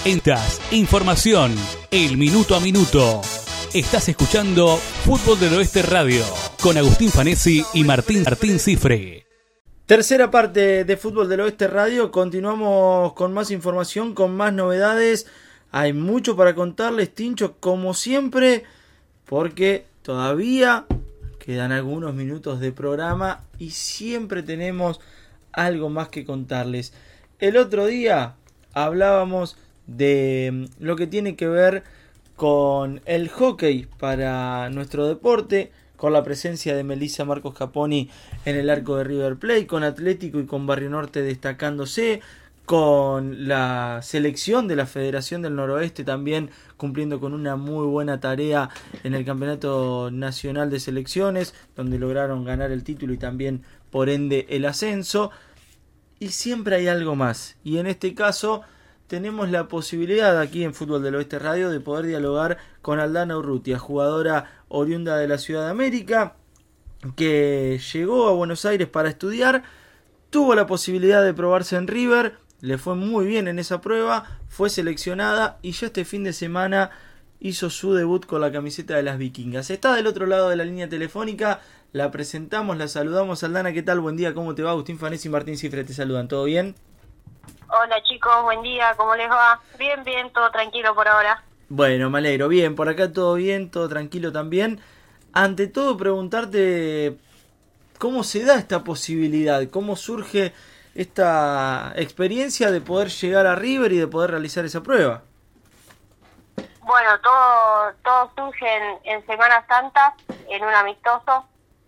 Entas, información, el minuto a minuto. Estás escuchando Fútbol del Oeste Radio con Agustín Fanesi y Martín Cifre. Tercera parte de Fútbol del Oeste Radio. Continuamos con más información, con más novedades. Hay mucho para contarles, Tincho, como siempre, porque todavía quedan algunos minutos de programa y siempre tenemos algo más que contarles. El otro día hablábamos de lo que tiene que ver con el hockey para nuestro deporte, con la presencia de Melissa Marcos Caponi en el arco de River Plate, con Atlético y con Barrio Norte destacándose, con la selección de la Federación del Noroeste también cumpliendo con una muy buena tarea en el Campeonato Nacional de Selecciones, donde lograron ganar el título y también por ende el ascenso. Y siempre hay algo más, y en este caso tenemos la posibilidad aquí en Fútbol del Oeste Radio de poder dialogar con Aldana Urrutia, jugadora oriunda de la Ciudad de América, que llegó a Buenos Aires para estudiar, tuvo la posibilidad de probarse en River, le fue muy bien en esa prueba, fue seleccionada y ya este fin de semana hizo su debut con la camiseta de las Vikingas. Está del otro lado de la línea telefónica, la presentamos, la saludamos. Aldana, ¿qué tal? Buen día, ¿cómo te va? Agustín Fanesi y Martín Cifre te saludan, ¿todo bien? Hola chicos, buen día, ¿cómo les va? Bien, todo tranquilo por ahora. Bueno, me alegro, bien, por acá todo bien, todo tranquilo también. Ante todo preguntarte cómo se da esta posibilidad, cómo surge esta experiencia de poder llegar a River y de poder realizar esa prueba. Bueno, todo surge en Semana Santa, en un amistoso.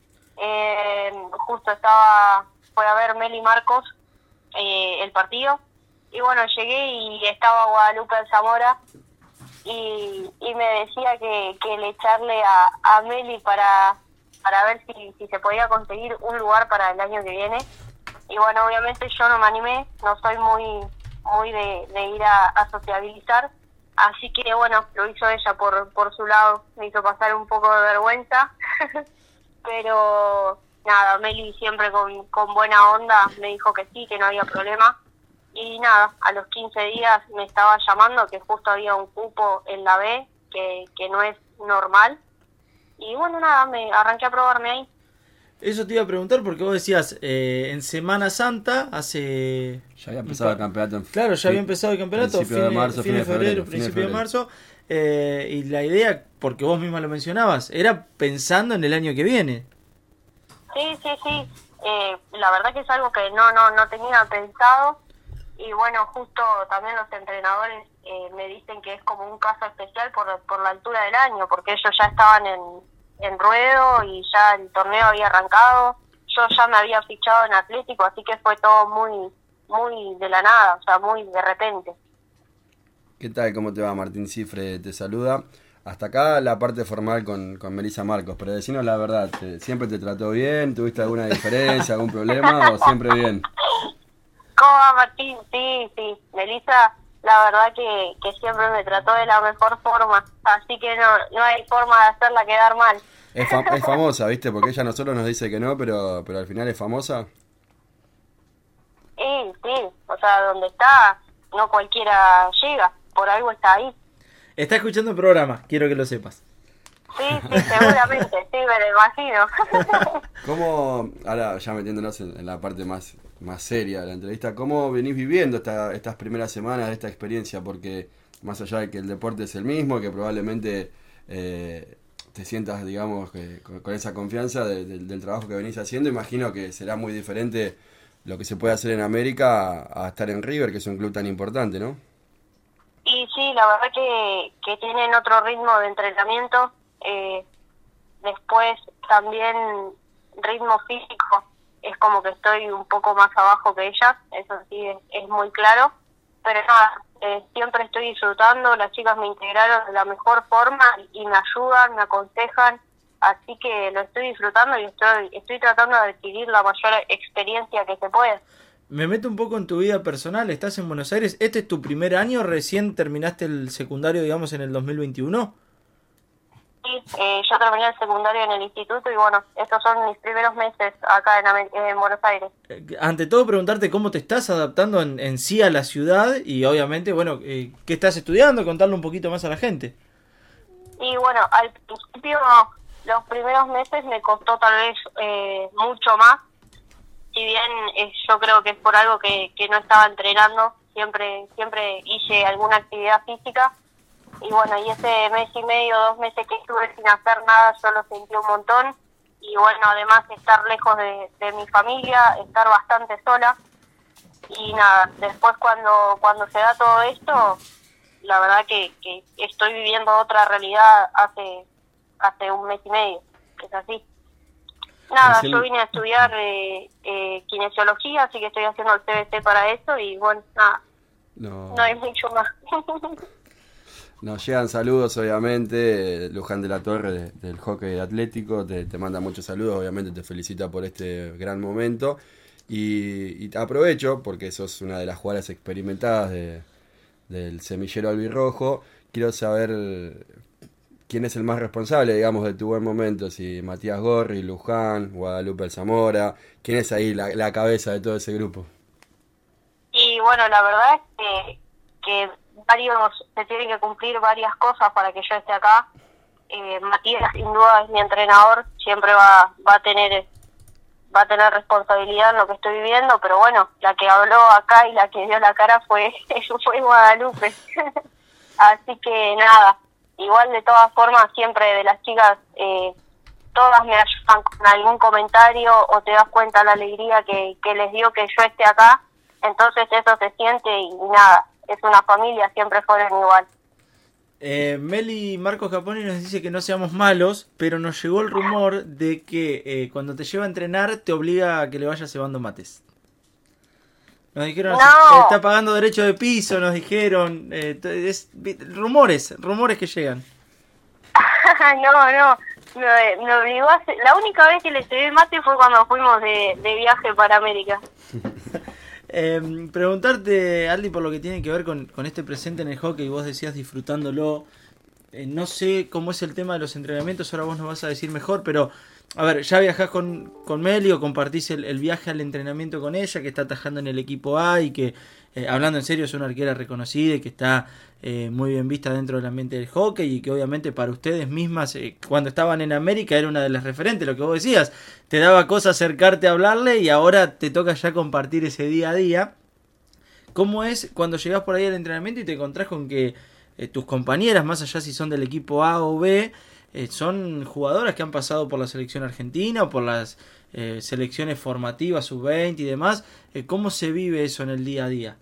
Justo fue a ver Meli Marcos el partido. Y bueno, llegué y estaba Guadalupe Zamora y me decía que le echarle a Meli para ver si se podía conseguir un lugar para el año que viene. Y bueno, obviamente yo no me animé, no soy muy de ir a sociabilizar, así que bueno, lo hizo ella por su lado, me hizo pasar un poco de vergüenza, pero nada, Meli siempre con buena onda me dijo que sí, que no había problema. Y nada, a los 15 días me estaba llamando que justo había un cupo en la B, que no es normal. Y bueno, nada, me arranqué a probarme ahí. Eso te iba a preguntar porque vos decías, en Semana Santa, ya había empezado el campeonato. Claro, ya había empezado el campeonato, fin de febrero, principio de marzo. Y la idea, porque vos misma lo mencionabas, era pensando en el año que viene. Sí. La verdad que es algo que no tenía pensado. Y bueno, justo también los entrenadores me dicen que es como un caso especial por la altura del año, porque ellos ya estaban en ruedo y ya el torneo había arrancado. Yo ya me había fichado en Atlético, así que fue todo muy de la nada, o sea, muy de repente. ¿Qué tal? ¿Cómo te va? Martín Cifre te saluda. Hasta acá la parte formal con Melissa Marcos, pero decinos la verdad, ¿siempre te trató bien? ¿Tuviste alguna diferencia, algún problema o siempre bien? ¿Cómo va, Martín? Sí. Melissa, la verdad que siempre me trató de la mejor forma, así que no hay forma de hacerla quedar mal. Es famosa, ¿viste? Porque ella a nosotros nos dice que no, pero al final es famosa. Sí, o sea, donde está, no cualquiera llega, por algo está ahí. Está escuchando el programa, quiero que lo sepas. Sí, seguramente, sí, me lo imagino. ¿Cómo, ahora ya metiéndonos en la parte más seria de la entrevista, cómo venís viviendo estas primeras semanas de esta experiencia? Porque más allá de que el deporte es el mismo, que probablemente te sientas, digamos, con esa confianza del trabajo que venís haciendo, imagino que será muy diferente lo que se puede hacer en América a estar en River, que es un club tan importante, ¿no? Y sí, la verdad que tienen otro ritmo de entrenamiento. Después también ritmo físico, es como que estoy un poco más abajo que ellas, eso sí es muy claro, pero nada, siempre estoy disfrutando, las chicas me integraron de la mejor forma y me ayudan, me aconsejan, así que lo estoy disfrutando y estoy tratando de adquirir la mayor experiencia que se pueda. Me meto un poco en tu vida personal, estás en Buenos Aires, ¿este es tu primer año? ¿Recién terminaste el secundario, digamos, en el 2021? Sí, yo terminé el secundario en el instituto y bueno, estos son mis primeros meses acá en Buenos Aires. Ante todo preguntarte cómo te estás adaptando en sí a la ciudad y obviamente, bueno, qué estás estudiando, contarle un poquito más a la gente. Y bueno, al principio los primeros meses me costó tal vez mucho más, si bien yo creo que es por algo que no estaba entrenando, siempre hice alguna actividad física. Y bueno, y ese mes y medio, 2 meses que estuve sin hacer nada, yo lo sentí un montón. Y bueno, además estar lejos de mi familia, estar bastante sola. Y nada, después cuando se da todo esto, la verdad que estoy viviendo otra realidad hace un mes y medio, es así. Nada, yo vine a estudiar kinesiología, así que estoy haciendo el CBC para eso y bueno, nada, no hay mucho más. Nos llegan saludos, obviamente. Luján de la Torre del Hockey Atlético te manda muchos saludos, obviamente te felicita por este gran momento. Y te aprovecho, porque sos una de las jugadoras experimentadas del semillero albirrojo. Quiero saber quién es el más responsable, digamos, de tu buen momento. Si Matías Gorri, Luján, Guadalupe El Zamora. ¿Quién es ahí la cabeza de todo ese grupo? Y bueno, la verdad es que se tienen que cumplir varias cosas para que yo esté acá. Matías sin duda es mi entrenador, siempre va a tener responsabilidad en lo que estoy viviendo, pero bueno, la que habló acá y la que dio la cara fue Guadalupe. Así que nada, igual de todas formas siempre de las chicas todas me ayudan con algún comentario o te das cuenta la alegría que les dio que yo esté acá, entonces eso se siente y nada, es una familia, siempre fueron igual. Meli Marcos Caponi nos dice que no seamos malos, pero nos llegó el rumor de que cuando te lleva a entrenar te obliga a que le vayas cebando mates. Nos dijeron, no. Está pagando derecho de piso, nos dijeron, rumores que llegan. No, me obligó a hacer, la única vez que le cebé mate fue cuando fuimos de viaje para América. Preguntarte, Aldi, por lo que tiene que ver con este presente en el hockey, vos decías disfrutándolo. No sé cómo es el tema de los entrenamientos, ahora vos nos vas a decir mejor, pero a ver, ya viajás con Meli o compartís el viaje al entrenamiento con ella, que está atajando en el equipo A y que, hablando en serio, es una arquera reconocida y que está muy bien vista dentro del ambiente del hockey y que obviamente para ustedes mismas, cuando estaban en América, era una de las referentes, lo que vos decías, te daba cosa acercarte a hablarle y ahora te toca ya compartir ese día a día. ¿Cómo es cuando llegás por ahí al entrenamiento y te encontrás con que tus compañeras, más allá si son del equipo A o B, son jugadoras que han pasado por la selección argentina o por las selecciones formativas, sub-20 y demás? ¿Cómo se vive eso en el día a día?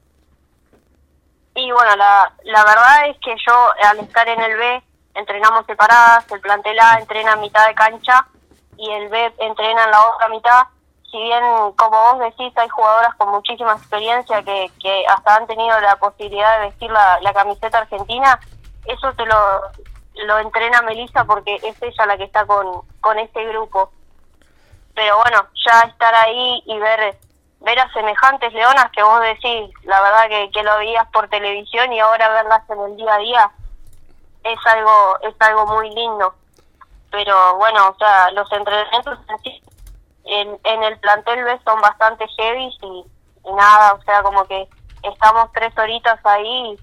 Y bueno, la verdad es que yo al estar en el B entrenamos separadas, el plantel A entrena a mitad de cancha y el B entrena en la otra mitad. Si bien, como vos decís, hay jugadoras con muchísima experiencia que hasta han tenido la posibilidad de vestir la camiseta argentina, eso te lo entrena Melissa porque es ella la que está con este grupo. Pero bueno, ya estar ahí y ver a semejantes leonas que vos decís, la verdad que lo veías por televisión y ahora verlas en el día a día es algo muy lindo. Pero bueno, o sea, los entrenamientos en el plantel B son bastante heavy y nada, o sea, como que estamos 3 horitas ahí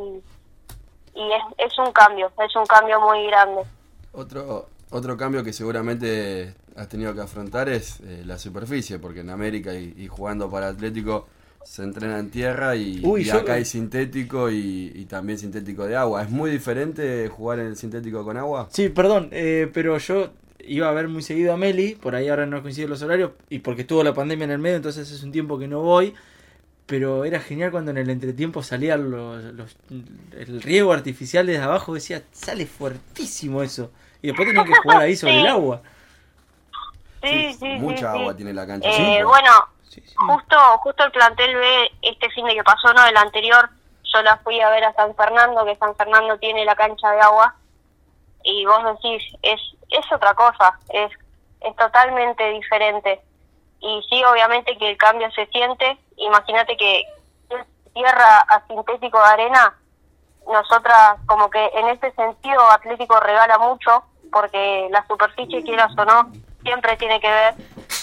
y es un cambio muy grande. Otro cambio que seguramente has tenido que afrontar es la superficie, porque en América y jugando para Atlético se entrena en tierra y acá hay sintético y también sintético de agua. ¿Es muy diferente jugar en el sintético con agua? Sí, perdón, pero yo iba a ver muy seguido a Meli, por ahí ahora no coinciden los horarios, y porque estuvo la pandemia en el medio, entonces es un tiempo que no voy, pero era genial cuando en el entretiempo salía el riego artificial desde abajo, decía, sale fuertísimo eso, y después tenían que jugar ahí sobre el agua. Sí, mucha sí. agua tiene la cancha. Bueno, sí. Justo el plantel B, este fin de que pasó, no, el anterior, yo la fui a ver a San Fernando, que San Fernando tiene la cancha de agua, y vos decís, es otra cosa, es totalmente diferente. Y sí, obviamente que el cambio se siente. Imagínate que tierra a sintético de arena, nosotras como que en ese sentido Atlético regala mucho, porque la superficie, quieras o no, siempre tiene que ver.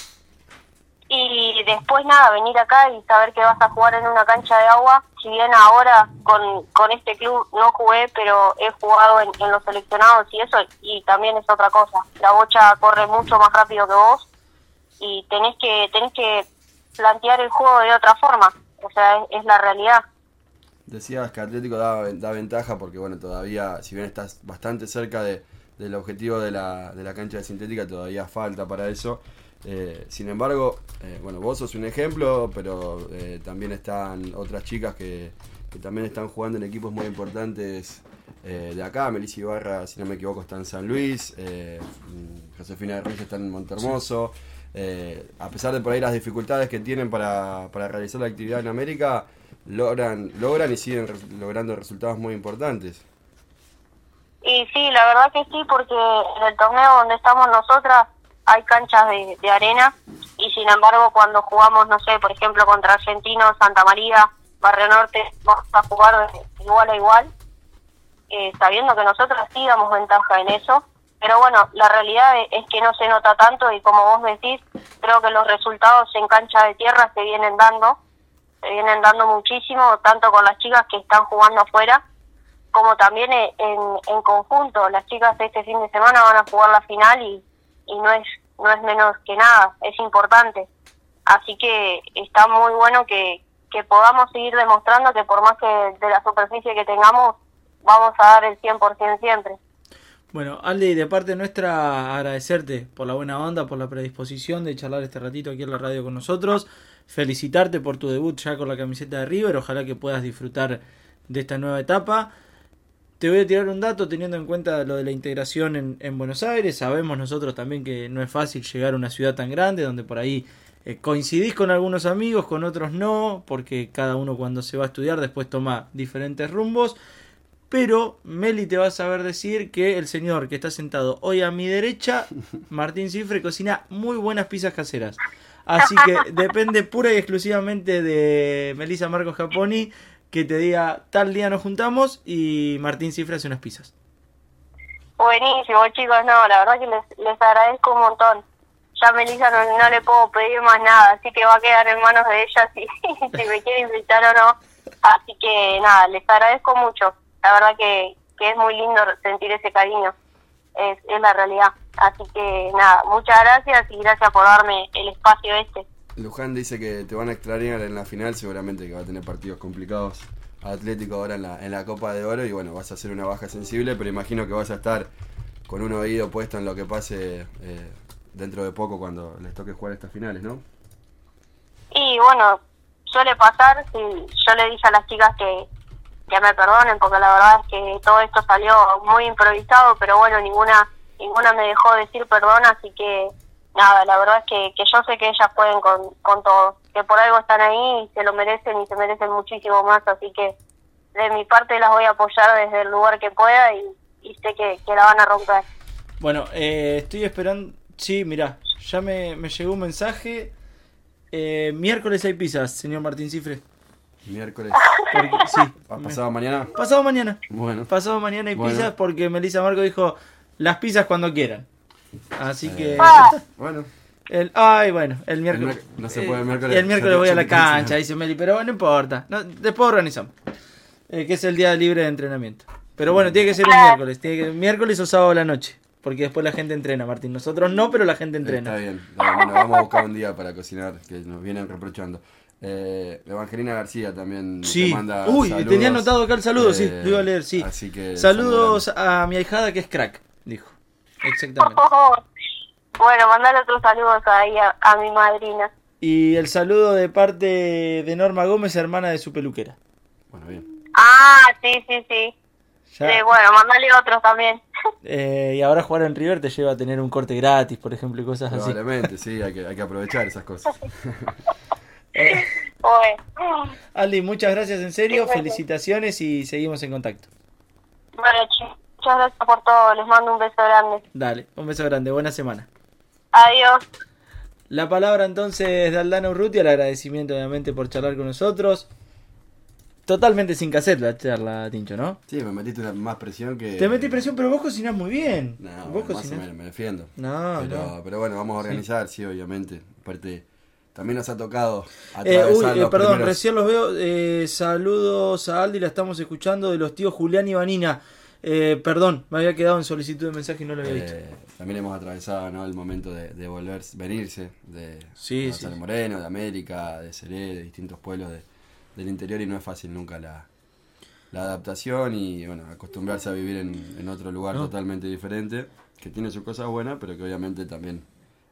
Y después nada, venir acá y saber que vas a jugar en una cancha de agua, si bien ahora con este club no jugué, pero he jugado en los seleccionados y eso, y también es otra cosa. La bocha corre mucho más rápido que vos y tenés que plantear el juego de otra forma, o sea, es la realidad. Decías que Atlético da ventaja porque, bueno, todavía, si bien estás bastante cerca del objetivo de la cancha de sintética, todavía falta para eso. Sin embargo, bueno, vos sos un ejemplo, pero también están otras chicas que también están jugando en equipos muy importantes de acá. Melissa Ibarra, si no me equivoco, está en San Luis, Josefina de Ruiz está en Montermoso. A pesar de por ahí las dificultades que tienen para realizar la actividad en América, logran y siguen logrando resultados muy importantes. Y sí, la verdad que sí, porque en el torneo donde estamos nosotras hay canchas de arena, y sin embargo cuando jugamos, no sé, por ejemplo contra Argentinos, Santa María, Barrio Norte, vamos a jugar de igual a igual, sabiendo que nosotros sí damos ventaja en eso, pero bueno, la realidad es que no se nota tanto, y como vos decís, creo que los resultados en cancha de tierra se vienen dando muchísimo, tanto con las chicas que están jugando afuera, como también en conjunto. Las chicas este fin de semana van a jugar la final y no es menos que nada, es importante. Así que está muy bueno que podamos seguir demostrando que por más que de la superficie que tengamos, vamos a dar el 100% siempre. Bueno, Aldi, de parte nuestra, agradecerte por la buena onda, por la predisposición de charlar este ratito aquí en la radio con nosotros, felicitarte por tu debut ya con la camiseta de River, ojalá que puedas disfrutar de esta nueva etapa. Te voy a tirar un dato teniendo en cuenta lo de la integración en Buenos Aires. Sabemos nosotros también que no es fácil llegar a una ciudad tan grande donde por ahí coincidís con algunos amigos, con otros no, porque cada uno cuando se va a estudiar después toma diferentes rumbos. Pero Meli te va a saber decir que el señor que está sentado hoy a mi derecha, Martín Cifre, cocina muy buenas pizzas caseras. Así que depende pura y exclusivamente de Melissa Marcos Caponi que te diga tal día nos juntamos y Martín Cifre hace unas pizzas. Buenísimo, chicos, no, la verdad que les agradezco un montón. Ya a Melissa no le puedo pedir más nada, así que va a quedar en manos de ella si me quiere invitar o no. Así que nada, les agradezco mucho. La verdad que es muy lindo sentir ese cariño, es la realidad. Así que nada, muchas gracias y gracias por darme el espacio este. Luján dice que te van a extrañar en la final, seguramente que va a tener partidos complicados Atlético ahora en la Copa de Oro, y bueno, vas a hacer una baja sensible, pero imagino que vas a estar con un oído puesto en lo que pase dentro de poco cuando les toque jugar estas finales, ¿no? Y bueno, suele pasar, sí, yo le dije a las chicas que me perdonen, porque la verdad es que todo esto salió muy improvisado, pero bueno, ninguna me dejó decir perdón, así que nada, la verdad es que yo sé que ellas pueden con todo, que por algo están ahí y se lo merecen y se merecen muchísimo más, así que de mi parte las voy a apoyar desde el lugar que pueda y sé que la van a romper. Bueno, estoy esperando, sí, mirá, ya me llegó un mensaje, miércoles hay pizzas, señor Martín Cifre. Miércoles. Sí. ¿Pasado mañana? Pasado mañana. Bueno. Pasado mañana hay pizzas porque Melissa Marco dijo las pizzas cuando quieran. Así que... Bueno. El miércoles. No se puede el miércoles. El miércoles voy a la cancha, dice Meli, pero no importa. No, después organizamos. Que es el día libre de entrenamiento. Pero bueno, tiene que ser un miércoles. Miércoles o sábado a la noche. Porque después la gente entrena, Martín. Nosotros no, pero la gente entrena. Está bien. Bueno, vamos a buscar un día para cocinar, que nos vienen reprochando. Evangelina García también te manda saludos. Tenía anotado acá el saludo, sí, lo iba a leer, sí. Así que saludos a mi ahijada que es crack, dijo. Exactamente. Bueno, mandale otros saludos ahí a mi madrina. Y el saludo de parte de Norma Gómez, hermana de su peluquera. Bueno, bien. Sí. Sí, bueno, mandale otros también. Y ahora jugar en River te lleva a tener un corte gratis, por ejemplo, y cosas así. Probablemente, sí, hay que aprovechar esas cosas. Aldi, muchas gracias en serio, felicitaciones y seguimos en contacto. Bueno, muchas gracias por todo, les mando un beso grande. Dale, un beso grande, buena semana. Adiós. La palabra entonces de Aldana Urrutia, el agradecimiento obviamente por charlar con nosotros. totalmente sin cassette la charla, Tincho, ¿no? Sí, me metiste más presión que... Te metí presión, pero vos cocinás muy bien. No, Vos más o menos, me defiendo. Pero bueno, vamos a organizar, sí, obviamente. Aparte, también nos ha tocado atravesar los perdón, primeros... recién los veo. Saludos a Aldi, la estamos escuchando, de los tíos Julián y Vanina. Perdón, me había quedado en solicitud de mensaje y no lo había visto. También hemos atravesado, ¿no?, el momento de venirse de Gonzalo sí. Moreno, de América, de Seré, de distintos pueblos del interior, y no es fácil nunca la adaptación y bueno, acostumbrarse a vivir en otro lugar totalmente diferente, que tiene sus cosas buenas, pero que obviamente también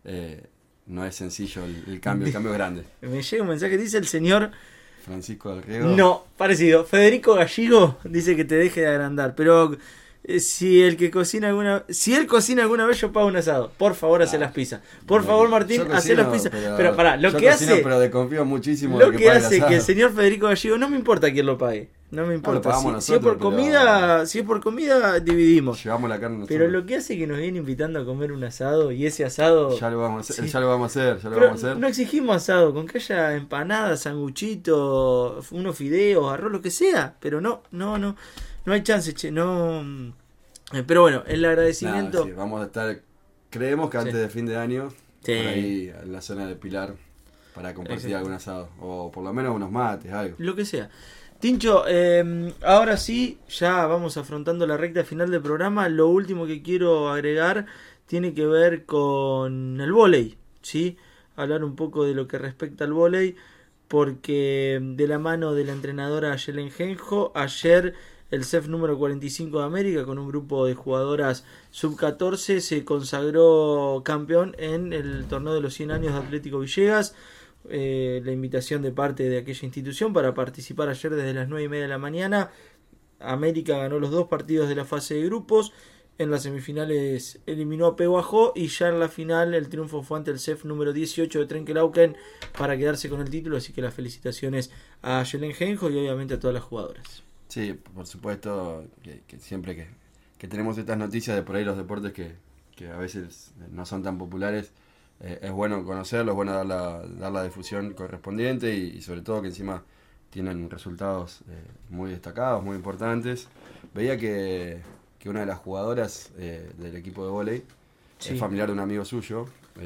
no es sencillo el cambio es grande. Me llega un mensaje, dice el señor Francisco del Riego. No, parecido. Federico Gallego dice que te deje de agrandar, pero si él cocina alguna vez, yo pago un asado. Por favor, hace las pizzas. Por favor, Martín, hace las pizzas. Pero pará, pero desconfío muchísimo lo de que pague hace el que el asado. señor Federico Gallego, no me importa quién lo pague. No me importa. pagamos Si es por nosotros, comida, dividimos. Llevamos la carne nosotros. Pero lo que hace que nos viene invitando a comer un asado, y ese asado... Ya lo vamos a hacer, Sí. ya lo vamos a hacer. Pero no exigimos asado, con que haya empanadas, sanguchitos, unos fideos, arroz, lo que sea. Pero no hay chance, che, no... Pero bueno, el agradecimiento... Sí, vamos a estar, creemos que antes de fin de año, Sí. por ahí en la zona de Pilar, para compartir algún asado. O por lo menos unos mates, algo. Lo que sea. Tincho, ahora sí, ya vamos afrontando la recta final del programa. Lo último que quiero agregar tiene que ver con el vóley, ¿sí? Hablar un poco de lo que respecta al vóley, porque de la mano de la entrenadora Yelen Genjo, ayer el CEF número 45 de América, con un grupo de jugadoras sub-14, se consagró campeón en el torneo de los 100 años de Atlético Villegas. La invitación de parte de aquella institución para participar ayer desde las 9:30 de la mañana. América ganó los 2 partidos de la fase de grupos. En las semifinales eliminó a Pehuajó, y ya en la final el triunfo fue ante el CEF número 18 de Trenquelauquen para quedarse con el título. Así que las felicitaciones a Yelen Genjo y obviamente a todas las jugadoras. Sí, por supuesto que siempre que tenemos estas noticias de por ahí los deportes que a veces no son tan populares, es bueno conocerlo, es bueno dar la difusión correspondiente y sobre todo que encima tienen resultados muy destacados, muy importantes. Veía que una de las jugadoras del equipo de vóley es familiar de un amigo suyo,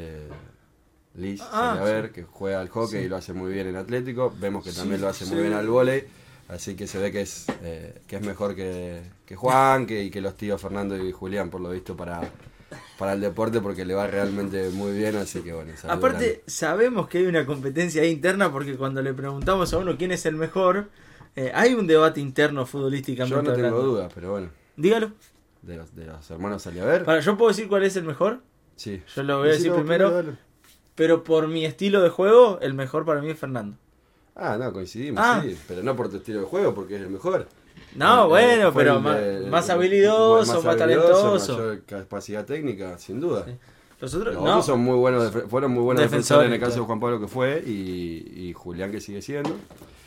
Liz Saliaver, que juega al hockey y lo hace muy bien en Atlético. Vemos que también lo hace muy bien al vóley, así que se ve que es mejor que Juan, que los tíos Fernando y Julián, por lo visto, para el deporte, porque le va realmente muy bien, así que bueno. Aparte, grande. sabemos que hay una competencia ahí interna, porque cuando le preguntamos a uno quién es el mejor, hay un debate interno futbolísticamente Yo no tengo hablando. dudas, pero bueno. Dígalo. De los hermanos Saliaver. ¿Yo puedo decir cuál es el mejor? Sí. Yo lo voy a decir primero, dale. pero por mi estilo de juego, el mejor para mí es Fernando. No, coincidimos, sí, pero no por tu estilo de juego, porque es el mejor. No, bueno, pero más habilidoso, más talentoso. Mayor capacidad técnica, sin duda. Sí. Los otros, Los no. otros son muy buenos, fueron muy buenos Defensores, defensores, en el caso claro. de Juan Pablo, que fue, y Julián, que sigue siendo.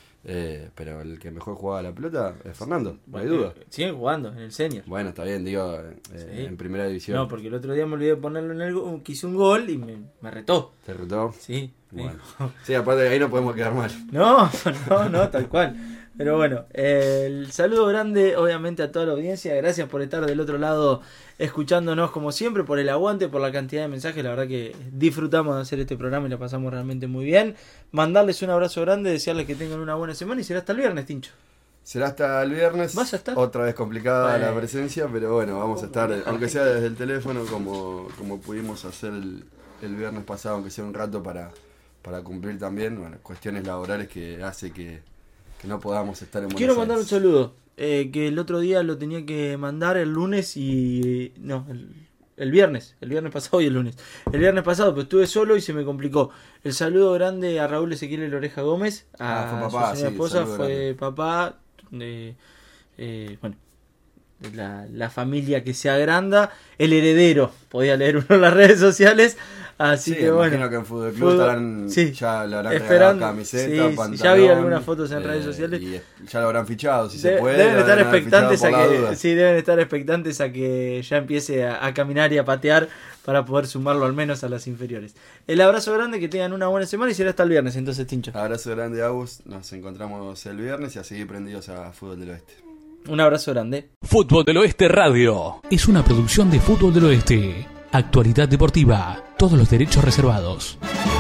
Pero el que mejor jugaba la pelota es Fernando, no hay duda. Siguen jugando en el senior. Bueno, está bien, digo, Sí. en primera división. No, porque el otro día me olvidé de ponerlo en el que hice un gol y me retó. ¿Te retó? Sí. Bueno. Sí, aparte de ahí no podemos quedar mal. No, tal cual. Pero bueno, el saludo grande obviamente a toda la audiencia. Gracias por estar del otro lado escuchándonos como siempre, por el aguante, por la cantidad de mensajes. La verdad que disfrutamos de hacer este programa y la pasamos realmente muy bien. Mandarles un abrazo grande, desearles que tengan una buena semana y será hasta el viernes, Tincho. Será hasta el viernes. ¿Vas a estar? Otra vez complicada Bueno. la presencia, pero bueno, vamos a estar, aunque sea desde el teléfono, como pudimos hacer el viernes pasado, aunque sea un rato para cumplir también, bueno, cuestiones laborales que hace que no podamos estar en Buenos Quiero mandar un Aires. saludo, que el otro día lo tenía que mandar el lunes y... No, el viernes pasado y el lunes. El viernes pasado, pero estuve solo y se me complicó. El saludo grande a Raúl Ezequiel El Oreja Gómez, a fue papá, su señora sí, esposa, saludo fue grande. papá de... bueno, de la familia que se agranda, el heredero, podía leer uno en las redes sociales, Así Sí, que bueno. imagino que en Fútbol Club estarán, sí, ya le habrán esperando, regalado camiseta, sí, pantalón. ya vi algunas fotos en redes sociales. Y ya lo habrán fichado, si se puede. Deben lo estar habrán expectantes fichado a por la que duda. sí, deben estar expectantes a que ya empiece a caminar y a patear para poder sumarlo al menos a las inferiores. El abrazo grande, que tengan una buena semana y será hasta el viernes, entonces, Tincho. Abrazo grande, Agus. Nos encontramos el viernes y a seguir prendidos a Fútbol del Oeste. Un abrazo grande. Fútbol del Oeste Radio es una producción de Fútbol del Oeste. Actualidad deportiva, todos los derechos reservados.